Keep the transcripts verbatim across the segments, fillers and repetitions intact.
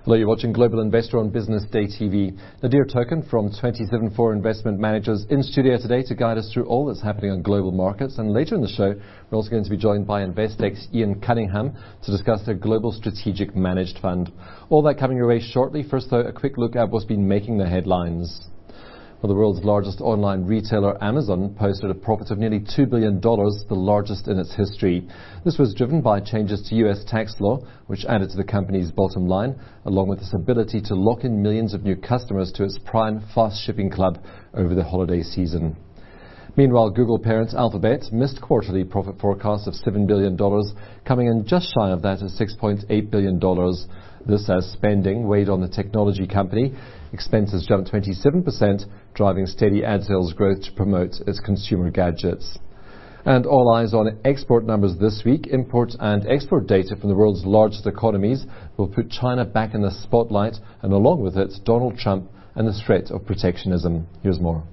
Hello, you're watching Global Investor on Business Day T V. Nadir Turkan from twenty-seven four Investment Managers in studio today to guide us through all that's happening on global markets. And later in the show, we're also going to be joined by Investec's Ian Cunningham to discuss their Global Strategic Managed Fund. All that coming your way shortly. First, though, a quick look at what's been making the headlines. Well, the world's largest online retailer, Amazon, posted a profit of nearly two billion dollars, the largest in its history. This was driven by changes to U S tax law, which added to the company's bottom line, along with its ability to lock in millions of new customers to its Prime Fast Shipping Club over the holiday season. Meanwhile, Google parent Alphabet missed quarterly profit forecasts of seven billion dollars, coming in just shy of that at six point eight billion dollars. This as spending weighed on the technology company. Expenses jumped twenty-seven percent, driving steady ad sales growth to promote its consumer gadgets. And all eyes on export numbers this week. Import and export data from the world's largest economies will put China back in the spotlight, and along with it, Donald Trump and the threat of protectionism. Here's more.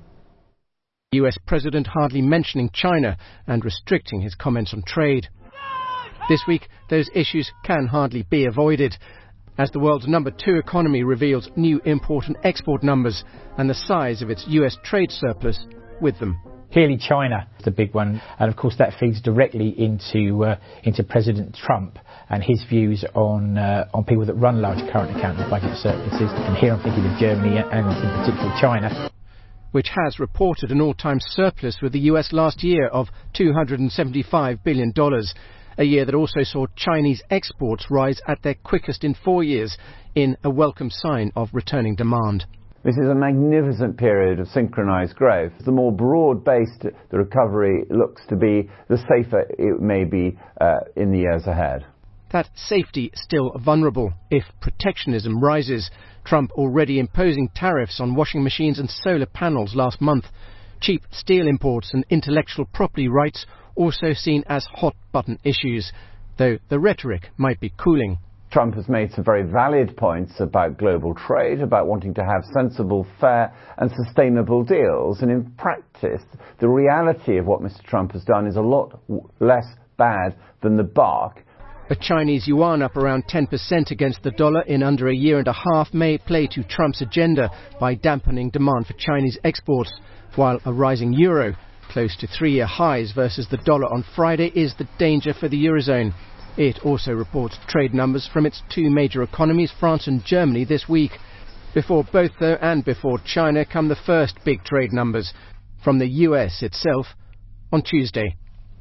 U S President hardly mentioning China and restricting his comments on trade. This week, those issues can hardly be avoided, as the world's number two economy reveals new import and export numbers and the size of its U S trade surplus with them. Clearly China is the big one, and of course that feeds directly into uh, into President Trump and his views on uh, on people that run large current account and budget surpluses, and here I'm thinking of Germany and in particular China, which has reported an all-time surplus with the U S last year of two hundred seventy-five billion dollars. A year that also saw Chinese exports rise at their quickest in four years, in a welcome sign of returning demand. This is a magnificent period of synchronized growth. The more broad-based the recovery looks to be, the safer it may be uh, in the years ahead. That safety still vulnerable if protectionism rises. Trump already imposing tariffs on washing machines and solar panels last month. Cheap steel imports and intellectual property rights also seen as hot-button issues, though the rhetoric might be cooling. Trump has made some very valid points about global trade, about wanting to have sensible, fair and sustainable deals. And in practice, the reality of what Mister Trump has done is a lot less bad than the bark. A Chinese yuan up around ten percent against the dollar in under a year and a half may play to Trump's agenda by dampening demand for Chinese exports, while a rising euro, close to three-year highs versus the dollar on Friday, is the danger for the Eurozone. It also reports trade numbers from its two major economies, France and Germany, this week. Before both, though, and before China, come the first big trade numbers from the U S itself on Tuesday.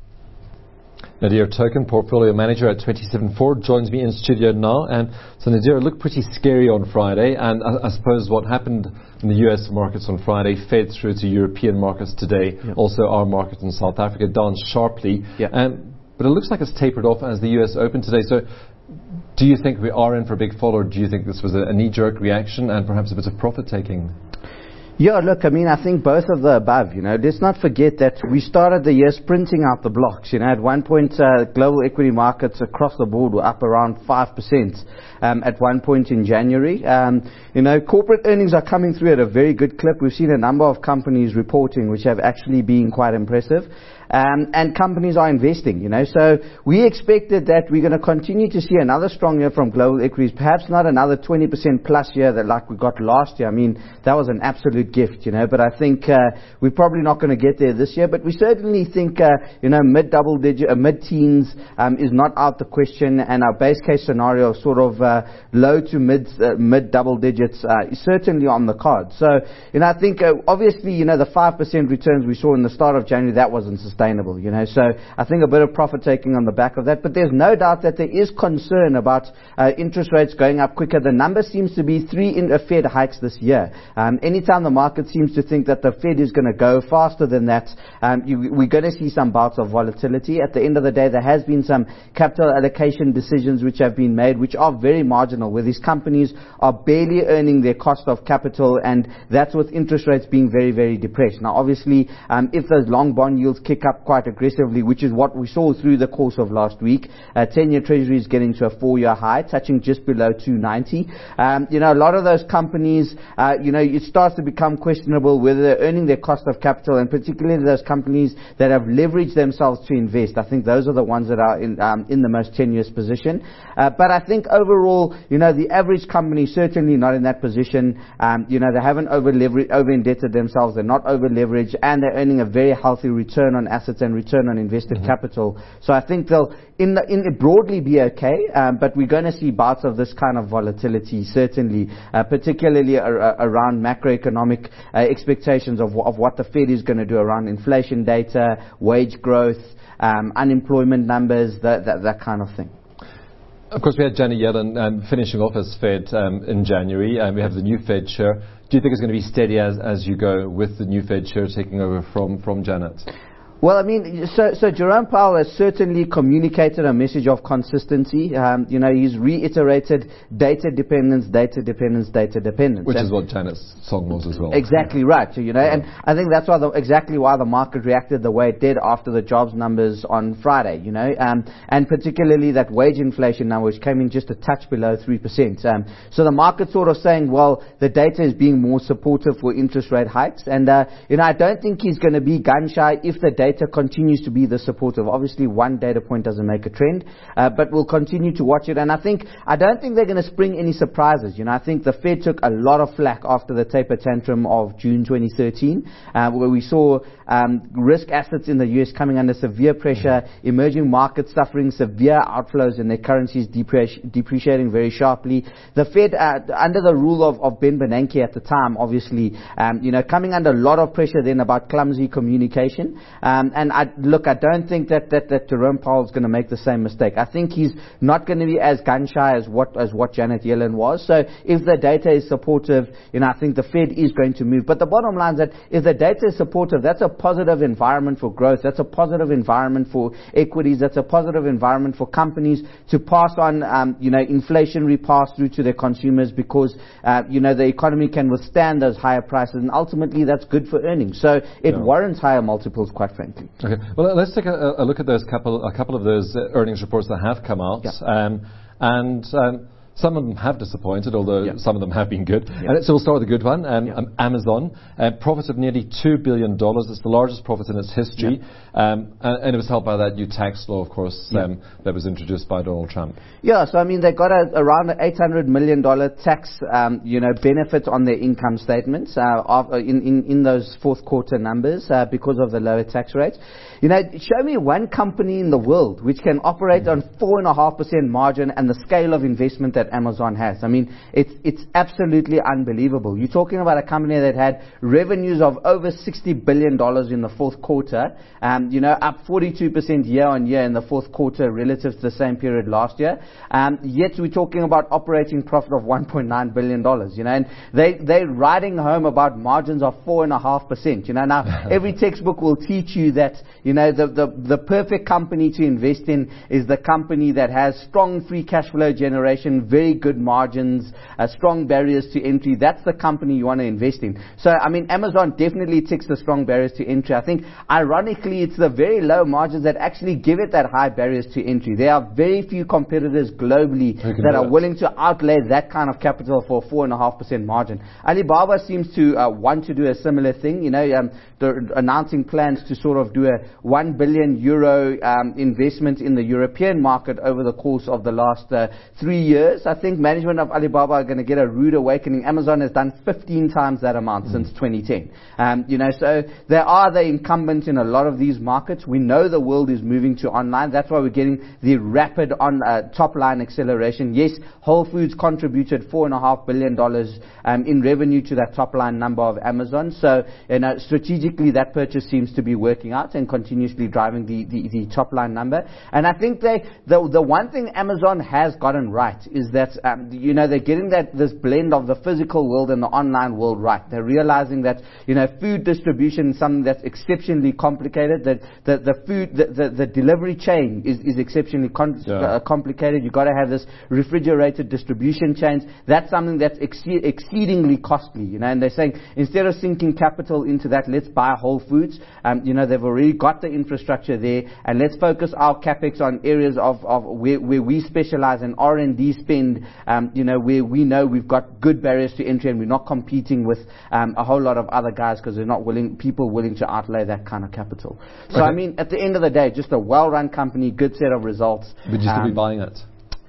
Nadir Turkan, portfolio manager at twenty-seven four, joins me in studio now. And so Nadir, it looked pretty scary on Friday, and I, I suppose what happened in the U S markets on Friday fed through to European markets today. Yep. Also our market in South Africa down sharply. Yep. Um, but it looks like it's tapered off as the U S opened today. So do you think we are in for a big fall, or do you think this was a, a knee-jerk reaction and perhaps a bit of profit-taking? Yeah, look, I mean, I think both of the above, you know. Let's not forget that we started the year sprinting out the blocks, you know. At one point, uh, global equity markets across the board were up around five percent um, at one point in January. Um, you know, corporate earnings are coming through at a very good clip. We've seen a number of companies reporting which have actually been quite impressive. Um, and companies are investing, you know. So we expected that we're going to continue to see another strong year from global equities, perhaps not another twenty percent plus year that like we got last year. I mean, that was an absolute gift, you know. But I think uh, we're probably not going to get there this year. But we certainly think, uh, you know, mid-double digit, uh, mid-teens um, is not out the question. And our base case scenario of sort of uh, low to mid, uh, mid-double digits uh, is certainly on the card. So, you know, I think uh, obviously, you know, the five percent returns we saw in the start of January, that wasn't sustainable. Sustainable, you know, so I think a bit of profit taking on the back of that, but there's no doubt that there is concern about uh, interest rates going up quicker. The number seems to be three in uh, Fed hikes this year. Um, anytime the market seems to think that the Fed is going to go faster than that, um, you, we're going to see some bouts of volatility. At the end of the day, there has been some capital allocation decisions which have been made, which are very marginal, where these companies are barely earning their cost of capital, and that's with interest rates being very, very depressed. Now, obviously, um, if those long bond yields kick up quite aggressively, which is what we saw through the course of last week. Uh, ten-year Treasury is getting to a four-year high, touching just below two ninety. Um, you know, a lot of those companies, uh, you know, it starts to become become questionable, whether they're earning their cost of capital, and particularly those companies that have leveraged themselves to invest. I think those are the ones that are in, um, in the most tenuous position. Uh, but I think overall, you know, the average company certainly not in that position. Um, you know, they haven't over over indebted themselves, they're not over leveraged, and they're earning a very healthy return on assets and return on invested mm-hmm. capital. So I think they'll in, the, in it broadly be okay, um, but we're going to see bouts of this kind of volatility certainly, uh, particularly ar- ar- around macroeconomic uh, expectations of, of what the Fed is going to do around inflation data, wage growth, um, unemployment numbers, that, that, that kind of thing. Of course, we had Janet Yellen um, finishing off as Fed um, in January, and we have the new Fed chair. Do you think it's going to be steady as, as you go with the new Fed chair taking over from, from Janet? Well, I mean, so, so Jerome Powell has certainly communicated a message of consistency. Um, you know, he's reiterated data dependence, data dependence, data dependence. Which and is what Janet's song was as well. Exactly right, you know, yeah. and I think that's why the, exactly why the market reacted the way it did after the jobs numbers on Friday, you know, um, and particularly that wage inflation number, which came in just a touch below three percent. Um, so the market's sort of saying, well, the data is being more supportive for interest rate hikes, and, uh, you know, I don't think he's going to be gun shy if the data Data continues to be the supportive. Obviously, one data point doesn't make a trend, uh, but we'll continue to watch it. And I think I don't think they're going to spring any surprises. You know, I think the Fed took a lot of flack after the taper tantrum of June twenty thirteen, uh, where we saw um, risk assets in the U S coming under severe pressure, mm-hmm. emerging markets suffering severe outflows and their currencies depreci- depreciating very sharply. The Fed, uh, under the rule of, of Ben Bernanke at the time, obviously, um, you know, coming under a lot of pressure then about clumsy communication. Um, and I, look, I don't think that, that, that Jerome Powell is going to make the same mistake. I think he's not going to be as gun-shy as what, as what Janet Yellen was. So if the data is supportive, you know, I think the Fed is going to move. But the bottom line is that if the data is supportive, that's a positive environment for growth. That's a positive environment for equities. That's a positive environment for companies to pass on, um, you know, inflationary pass through to their consumers because, uh, you know, the economy can withstand those higher prices. And ultimately, that's good for earnings. So it yeah. warrants higher multiples, quite frankly. Okay. Well, let's take a, a look at those couple, a couple of those uh, earnings reports that have come out, yeah. um, and um, some of them have disappointed, although yeah. some of them have been good. Yeah. And so we'll start with a good one. Um, yeah. um, Amazon, uh, profit of nearly two billion dollars. It's the largest profit in its history, yeah. um, and, and it was helped by that new tax law, of course, yeah. um, that was introduced by Donald Trump. Yeah. So I mean, they got a, around an eight hundred million dollars tax, um, you know, benefit on their income statements uh, of, uh, in, in in those fourth quarter numbers uh, because of the lower tax rates. You know, show me one company in the world which can operate mm-hmm. on four and a half percent margin and the scale of investment that Amazon has. I mean, it's it's absolutely unbelievable. You're talking about a company that had revenues of over sixty billion dollars in the fourth quarter, um, you know, up forty-two percent year on year in the fourth quarter relative to the same period last year. Um, yet we're talking about operating profit of one point nine billion dollars, you know, and they, they're riding home about margins of four and a half percent. You know, now every textbook will teach you that, you know, the, the, the perfect company to invest in is the company that has strong free cash flow generation, very good margins, uh, strong barriers to entry. That's the company you want to invest in. So, I mean, Amazon definitely ticks the strong barriers to entry. I think, ironically, it's the very low margins that actually give it that high barriers to entry. There are very few competitors globally that are willing to outlay that kind of capital for a four and a half percent margin. Alibaba seems to uh, want to do a similar thing, you know, um, announcing plans to sort of do a one billion euro um, investment in the European market over the course of the last uh, three years. I think management of Alibaba are going to get a rude awakening. Amazon has done fifteen times that amount mm. since twenty ten. Um, you know, so they are the incumbents in a lot of these markets. We know the world is moving to online. That's why we're getting the rapid on uh, top line acceleration. Yes, Whole Foods contributed four and a half billion dollars um, in revenue to that top line number of Amazon. So, you know, strategically that purchase seems to be working out and continuously driving the, the, the top line number. And I think they, the, the one thing Amazon has gotten right is that, um, you know, they're getting that, this blend of the physical world and the online world right. They're realizing that, you know, food distribution is something that's exceptionally complicated, that the, the food, the, the, the delivery chain is, is exceptionally con- yeah. uh, complicated. You've got to have this refrigerated distribution chains. That's something that's ex- exceedingly costly, you know, and they're saying instead of sinking capital into that, let's buy Whole Foods. Um, you know, they've already got the infrastructure there, and let's focus our capex on areas of, of where, where we specialize in R and D spend spend, um, you know, where we know we've got good barriers to entry and we're not competing with um, a whole lot of other guys because they're not willing, people willing to outlay that kind of capital. So, okay. I mean, at the end of the day, just a well-run company, good set of results. Would you still um, be buying it?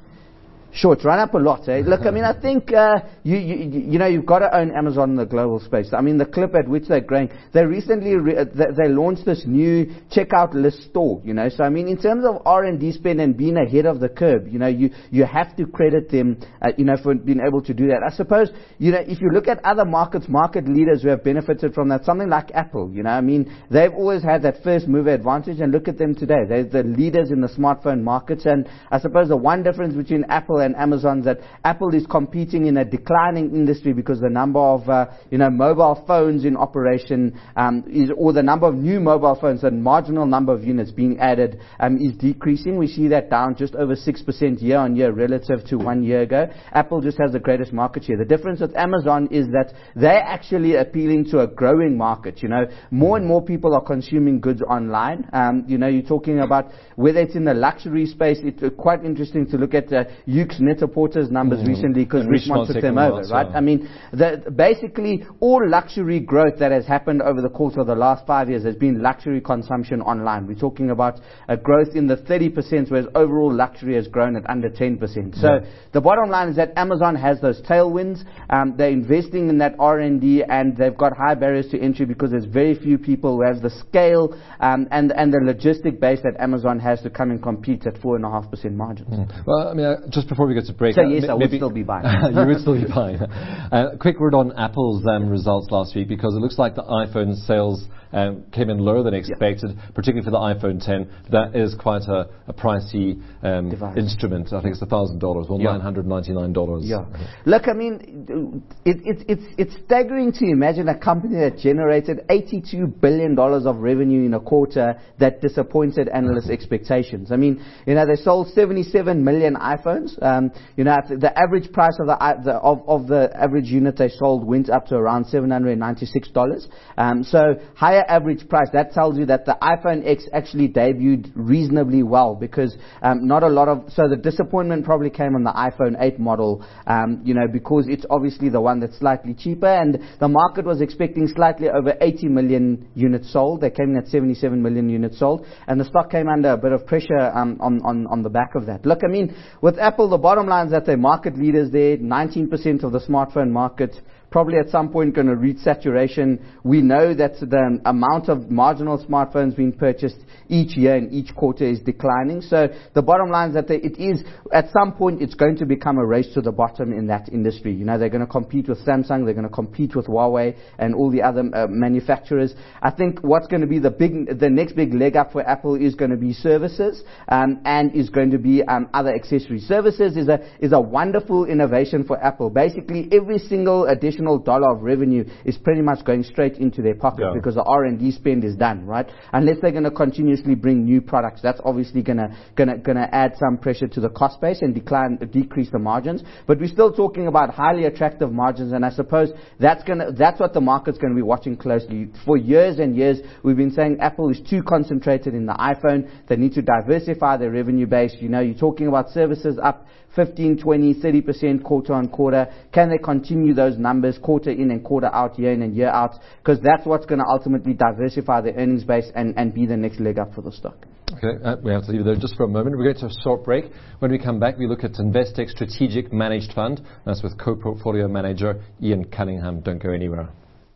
Sure, it's run up a lot. Eh? Look, I mean, I think uh, you, you you know you've got to own Amazon in the global space. I mean, the clip at which they're growing. They recently re- they, they launched this new checkout list store. You know, so I mean, in terms of R and D spend and being ahead of the curve, you know, you you have to credit them, uh, you know, for being able to do that. I suppose, you know, if you look at other markets, market leaders who have benefited from that, something like Apple. You know, I mean, they've always had that first mover advantage, and look at them today. They're the leaders in the smartphone markets, and I suppose the one difference between Apple and Amazon is that Apple is competing in a declining industry because the number of uh, you know mobile phones in operation um, is, or the number of new mobile phones, the marginal number of units being added um, is decreasing. We see that down just over six percent year on year relative to one year ago. Apple just has the greatest market share. The difference with Amazon is that they're actually appealing to a growing market. You know, more and more people are consuming goods online. Um, you know, you're talking about whether it's in the luxury space. It's uh, quite interesting to look at uh, Yoox Net-a-Porter's numbers mm-hmm. recently because Richemont took them over, right? Well. I mean, the, basically all luxury growth that has happened over the course of the last five years has been luxury consumption online. We're talking about a growth in the thirty percent, whereas overall luxury has grown at under ten percent. So yeah. The bottom line is that Amazon has those tailwinds. Um, they're investing in that R and D, and they've got high barriers to entry because there's very few people who have the scale um, and and the logistic base that Amazon has to come and compete at four and a half percent margins. Mm. Well, I mean, uh, just before we get to break, so uh, yes, m- I would still be buying. You would still be buying. Uh, quick word on Apple's um, results last week, because it looks like the iPhone sales um, came in lower than expected, yeah. particularly for the iPhone ten. That is quite a, a pricey um, instrument. I think it's one thousand dollars, well, yeah. nine hundred ninety-nine dollars. Yeah. Look, I mean, it, it, it's it's staggering to imagine a company that generated eighty-two billion dollars of revenue in a quarter that disappointed analyst mm-hmm. expectations. I mean, you know, they sold seventy-seven million iPhones. Um, you know, the average price of the, the of, of the average unit they sold went up to around seven hundred ninety-six dollars. Um, so higher average price, that tells you that the iPhone X actually debuted reasonably well, because um, not a lot of, so the disappointment probably came on the iPhone eight model, um, you know, because it's obviously the one that's slightly cheaper, and the market was expecting slightly over eighty million units sold. They came in at seventy-seven million units sold, and the stock came under a bit of pressure um, on, on, on the back of that. Look, I mean, with Apple, the bottom line is that they're market leaders there, nineteen percent of the smartphone market. Probably at some point going to reach saturation. We know that the amount of marginal smartphones being purchased each year and each quarter is declining. So the bottom line is that they, it is, at some point, it's going to become a race to the bottom in that industry. You know, they're going to compete with Samsung, they're going to compete with Huawei and all the other uh, manufacturers. I think what's going to be the big, the next big leg up for Apple is going to be services, um, and is going to be um, other accessories. Services is a is a wonderful innovation for Apple. Basically, every single additional dollar of revenue is pretty much going straight into their pocket, yeah. because the R and D spend is done, right? Unless they're going to continuously bring new products, that's obviously going to going to going to add some pressure to the cost base and decline decrease the margins. But we're still talking about highly attractive margins, and I suppose that's going to that's what the market's going to be watching closely. For years and years, we've been saying Apple is too concentrated in the iPhone. They need to diversify their revenue base. You know, you're talking about services up fifteen, twenty, thirty percent quarter on quarter. Can they continue those numbers quarter in and quarter out, year in and year out? Because that's what's going to ultimately diversify the earnings base and, and be the next leg up for the stock. Okay, uh, we have to leave it there just for a moment. We're going to have a short break. When we come back, we look at Investec Strategic Managed Fund. That's with co-portfolio manager Ian Cunningham. Don't go anywhere.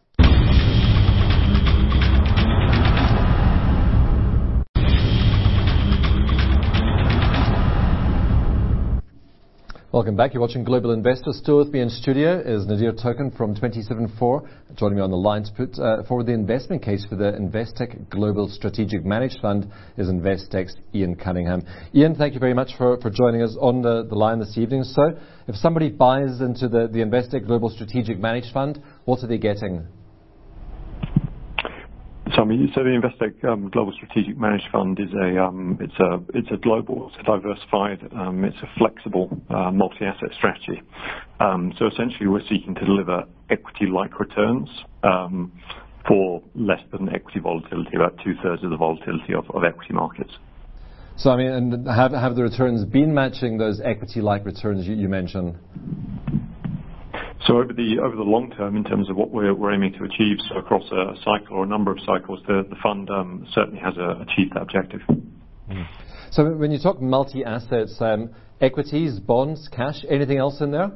Welcome back. You're watching Global Investors. Still with me in studio is Nadir Token from twenty-seven four, joining me on the line to put uh, forward the investment case for the Investec Global Strategic Managed Fund is Investec's Ian Cunningham. Ian, thank you very much for, for joining us on the, the line this evening. So, if somebody buys into the, the Investec Global Strategic Managed Fund, what are they getting? So, I mean, so the Investec um, Global Strategic Managed Fund is a um, it's a it's a global, it's a diversified, um, it's a flexible uh, multi-asset strategy. Um, so essentially, we're seeking to deliver equity-like returns um, for less than equity volatility, about two thirds of the volatility of, of equity markets. So, I mean, and have, have the returns been matching those equity-like returns you, you mentioned? So over the over the long term, in terms of what we're, we're aiming to achieve, so across a cycle or a number of cycles, the, the fund um, certainly has uh, achieved that objective. Mm. So when you talk multi-assets, um, equities, bonds, cash, anything else in there?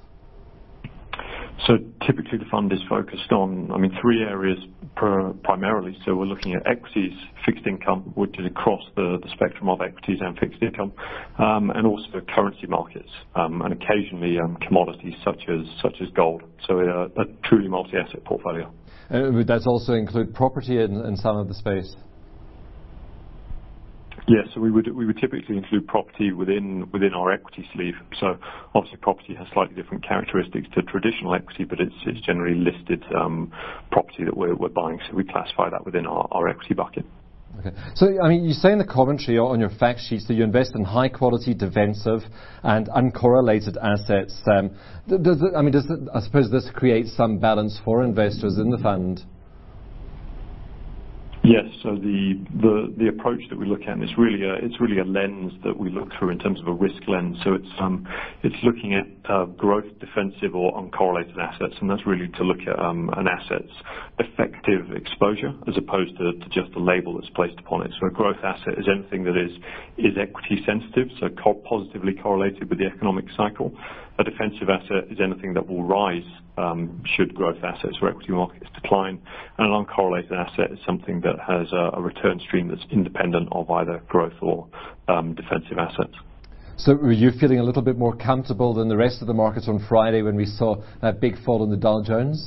So typically the fund is focused on, I mean, three areas per, primarily. So we're looking at equities, fixed income, which is across the, the spectrum of equities and fixed income, um, and also currency markets, um, and occasionally um, commodities such as such as gold. So a, a truly multi-asset portfolio. Uh, would that also include property in, in some of the space? Yes, so we would we would typically include property within within our equity sleeve. So obviously property has slightly different characteristics to traditional equity, but it's it's generally listed um, property that we're we're buying. So we classify that within our, our equity bucket. Okay. So, I mean, you say in the commentary on your fact sheets that you invest in high-quality, defensive, and uncorrelated assets. Um, does it, I mean, does it, I suppose this creates some balance for investors in the fund? Yes. So the, the the approach that we look at is really a it's really a lens that we look through in terms of a risk lens. So it's um it's looking at uh, growth, defensive, or uncorrelated assets, and that's really to look at um, an asset's effective exposure as opposed to, to just the label that's placed upon it. So a growth asset is anything that is is equity sensitive, so co- positively correlated with the economic cycle. A defensive asset is anything that will rise um, should growth assets or equity markets decline, and an uncorrelated asset is something that has a, a return stream that's independent of either growth or um, defensive assets. So were you feeling a little bit more comfortable than the rest of the markets on Friday when we saw that big fall in the Dow Jones?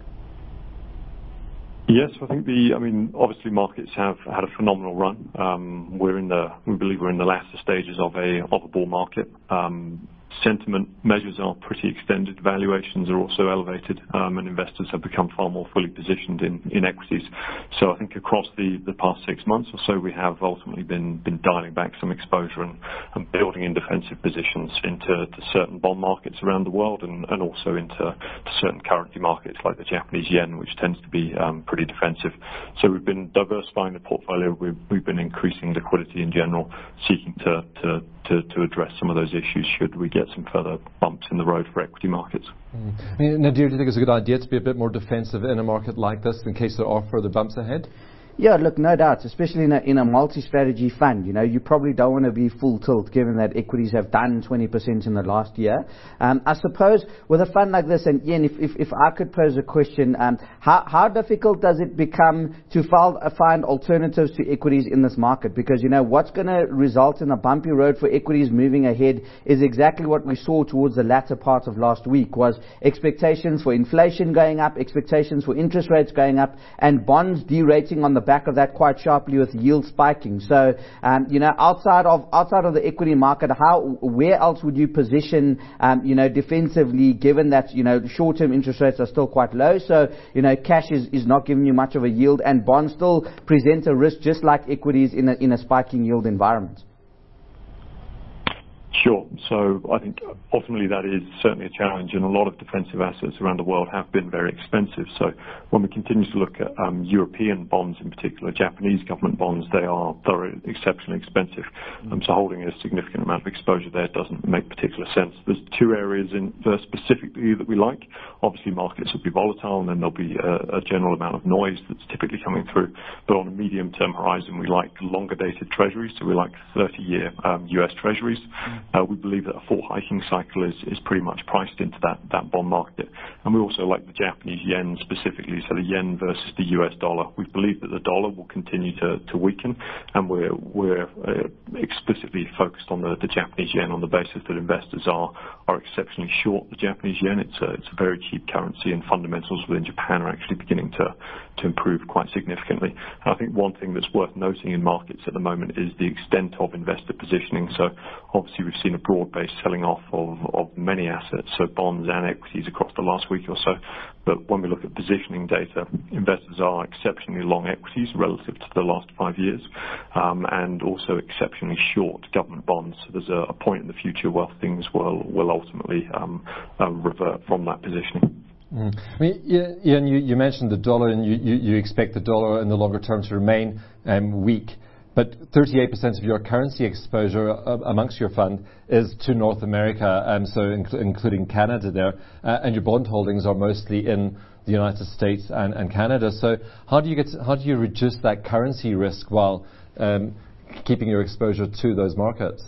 Yes, I think the, I mean, obviously markets have had a phenomenal run. Um, we're in the, we believe we're in the latter stages of a, of a bull market. Um, Sentiment measures are pretty extended. Valuations are also elevated, um, and investors have become far more fully positioned in, in equities. So I think across the, the past six months or so, we have ultimately been, been dialing back some exposure and, and building in defensive positions into to certain bond markets around the world, and, and also into to certain currency markets like the Japanese yen, which tends to be um, pretty defensive. So we've been diversifying the portfolio. We've, we've been increasing liquidity in general, seeking to, to To, to address some of those issues should we get some further bumps in the road for equity markets. Mm. I mean, Nadir, do you think it's a good idea to be a bit more defensive in a market like this in case there are further bumps ahead? Yeah, look, no doubt, especially in a, in a multi-strategy fund. You know, you probably don't want to be full tilt given that equities have done twenty percent in the last year. Um, I suppose with a fund like this, and Ian, if, if, if I could pose a question, um, how, how difficult does it become to find, uh, find alternatives to equities in this market? Because, you know, what's going to result in a bumpy road for equities moving ahead is exactly what we saw towards the latter part of last week, was expectations for inflation going up, expectations for interest rates going up, and bonds derating on the back of that quite sharply with yield spiking. So, um, you know, outside of outside of the equity market, how where else would you position, um, you know, defensively, given that, you know, short-term interest rates are still quite low, so, you know, cash is, is not giving you much of a yield, and bonds still present a risk just like equities in a, in a spiking yield environment? Sure. So I think ultimately that is certainly a challenge, and a lot of defensive assets around the world have been very expensive. So when we continue to look at um, European bonds, in particular Japanese government bonds, they are thoroughly exceptionally expensive. Um, so holding a significant amount of exposure there doesn't make particular sense. There's two areas in there specifically that we like. Obviously markets will be volatile, and then there'll be a, a general amount of noise that's typically coming through. But on a medium-term horizon, we like longer-dated treasuries. So we like thirty-year um, U S treasuries. Uh, we believe that a full hiking cycle is, is pretty much priced into that, that bond market. And we also like the Japanese yen specifically, so the yen versus the U S dollar. We believe that the dollar will continue to, to weaken, and we're, we're uh, explicitly focused on the, the Japanese yen on the basis that investors are, are exceptionally short the Japanese yen. It's a, it's a very cheap currency, and fundamentals within Japan are actually beginning to, to improve quite significantly. And I think one thing that's worth noting in markets at the moment is the extent of investor positioning. So obviously we've seen a broad-based selling off of, of many assets, so bonds and equities across the last week or so. But when we look at positioning data, investors are exceptionally long equities relative to the last five years, um, and also exceptionally short government bonds. So there's a, a point in the future where things will, will ultimately um, uh, revert from that positioning. Mm. I mean, Ian, you, you mentioned the dollar, and you, you, you expect the dollar in the longer term to remain um, weak. but thirty-eight percent of your currency exposure uh, amongst your fund is to North America, um, so inc- including Canada there, uh, and your bond holdings are mostly in the United States and, and Canada. So how do you get to, how do you reduce that currency risk while um, keeping your exposure to those markets?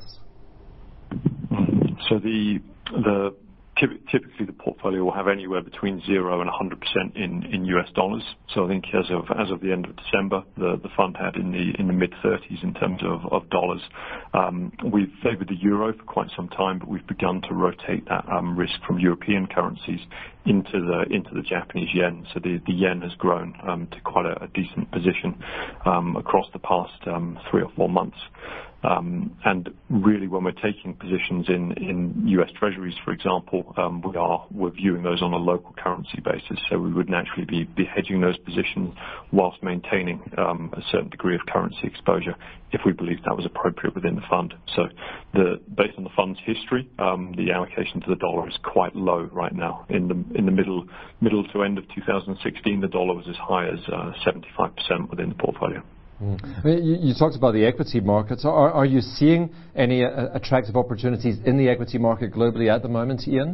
So the the typically the portfolio will have anywhere between zero and one hundred percent in, in U S dollars. So I think as of as of the end of December, the, the fund had in the in the mid thirties in terms of, of dollars. Um, we've favoured the euro for quite some time, but we've begun to rotate that um, risk from European currencies into the into the Japanese yen. So the, the yen has grown um, to quite a, a decent position um, across the past um, three or four months. Um, and really, when we're taking positions in, in U S Treasuries, for example, um, we are we're viewing those on a local currency basis. So we would naturally be, be hedging those positions whilst maintaining um, a certain degree of currency exposure if we believe that was appropriate within the fund. So, the, based on the fund's history, um, the allocation to the dollar is quite low right now. In the in the middle middle to end of two thousand sixteen, the dollar was as high as uh, seventy-five percent within the portfolio. Mm. I mean, you, you talked about the equity markets. Are, are you seeing any uh, attractive opportunities in the equity market globally at the moment, Ian?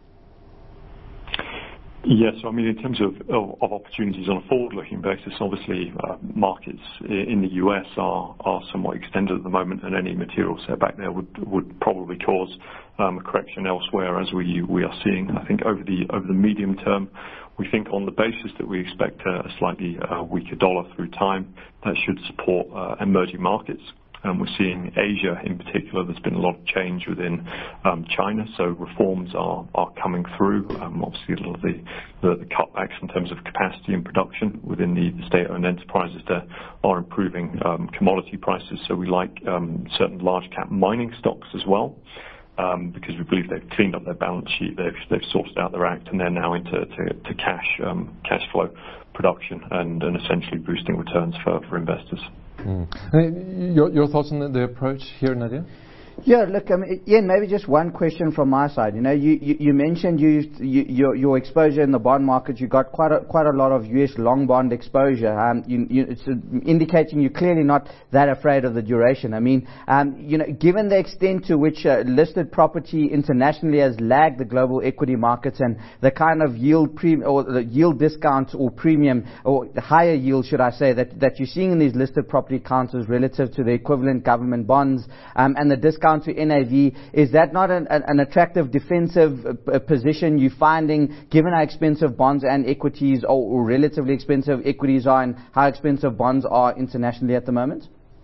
Yes, so I mean, in terms of, of, of opportunities on a forward-looking basis, obviously uh, markets in the U S are, are somewhat extended at the moment, and any material setback there would would probably cause um, a correction elsewhere, as we we are seeing. I think over the over the medium term, we think on the basis that we expect a, a slightly uh, weaker dollar through time, that should support uh, emerging markets. Um, we're seeing Asia in particular. There's been a lot of change within um, China, so reforms are, are coming through. Um, obviously, a lot of the, the, the cutbacks in terms of capacity and production within the, the state-owned enterprises there are improving um, commodity prices. So we like um, certain large-cap mining stocks as well. Um, because we believe they've cleaned up their balance sheet, they've, they've sorted out their act, and they're now into to, to cash um, cash flow production and, and essentially boosting returns for, for investors. Mm. Your, your thoughts on the, the approach here, Nadir? Yeah, look, I mean, Ian, maybe just one question from my side. You know, you, you, you mentioned you, you, your, your exposure in the bond market. You got quite a, quite a lot of U S long bond exposure. Um, you, you, it's indicating you're clearly not that afraid of the duration. I mean, um, you know, given the extent to which uh, listed property internationally has lagged the global equity markets and the kind of yield pre- or the yield discount or premium or the higher yield, should I say, that, that you're seeing in these listed property counters relative to the equivalent government bonds um, and the discount to N A V, is that not an, an attractive defensive uh, position you're finding, given how expensive bonds and equities, or, or relatively expensive equities are, and how expensive bonds are internationally at the moment?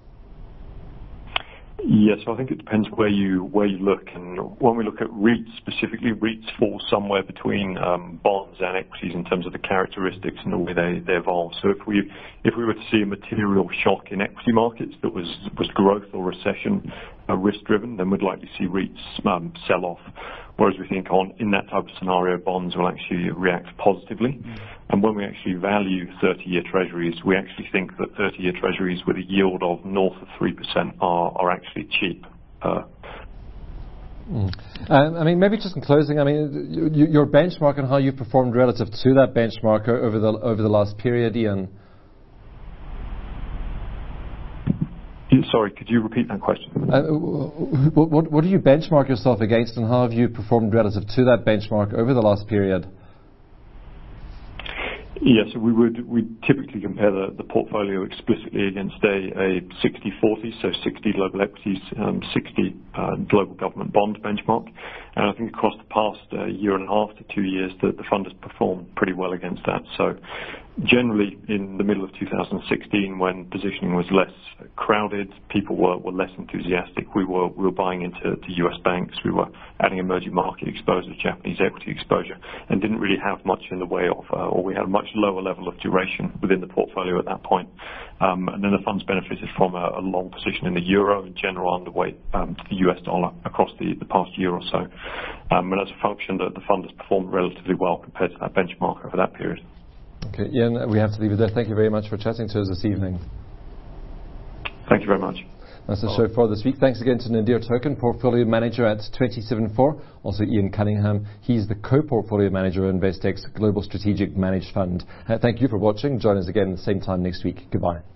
Yes, I think it depends where you where you look, and when we look at REITs specifically, REITs fall somewhere between um, bonds and equities in terms of the characteristics and the way they, they evolve. So if we if we were to see a material shock in equity markets that was was growth or recession uh, risk driven, then we'd likely see REITs um, sell off. Whereas we think on in that type of scenario, bonds will actually react positively. Mm. And when we actually value thirty-year treasuries, we actually think that thirty-year treasuries with a yield of north of three percent are, are actually cheap. Uh, mm. um, I mean, maybe just in closing, I mean, you, your benchmark and how you've performed relative to that benchmark over the over the last period, Ian. Sorry, could you repeat that question? Uh, what, what, what do you benchmark yourself against, and how have you performed relative to that benchmark over the last period? Yes, so we would we typically compare the, the portfolio explicitly against a, a sixty forty, so sixty global equities, um, sixty uh, global government bond benchmark. And I think across the past uh, year and a half to two years, the, the fund has performed pretty well against that. So generally, in the middle of two thousand sixteen, when positioning was less crowded, people were, were less enthusiastic. We were we were buying into to U S banks. We were adding emerging market exposure, Japanese equity exposure, and didn't really have much in the way of, uh, or we had a much lower level of duration within the portfolio at that point. Um, and then the funds benefited from a, a long position in the euro, in general underweight um, to the U S dollar across the, the past year or so. Um, and as a function, that the fund has performed relatively well compared to that benchmark over that period. Okay, Ian, we have to leave it there. Thank you very much for chatting to us this evening. Thank you very much. That's the show for this week. Thanks again to Nadir Token, Portfolio Manager at twenty-seven four. Also Ian Cunningham. He's the Co-Portfolio Manager of InvestX Global Strategic Managed Fund. Uh, thank you for watching. Join us again at the same time next week. Goodbye.